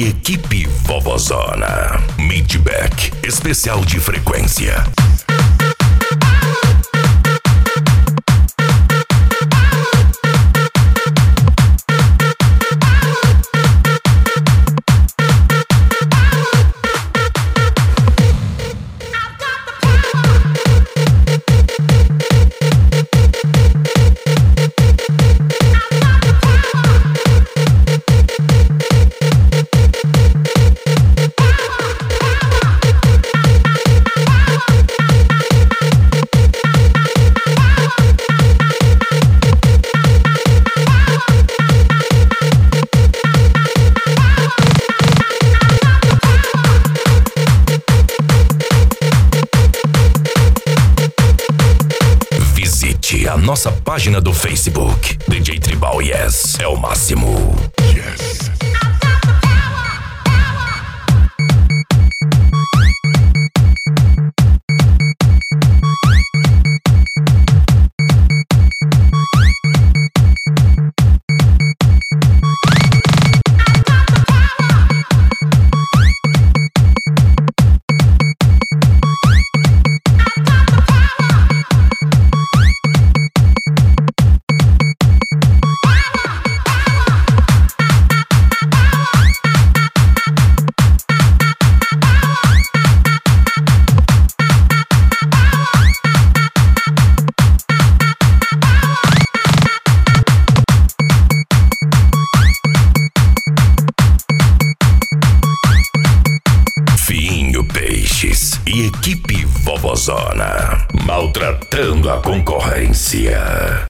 e equipe Vovozona. Midback, especial de frequência. A nossa página do Facebook, DJ Tribal Yes, é o máximo. Yes. Peixes e equipe Vovozona, maltratando a concorrência.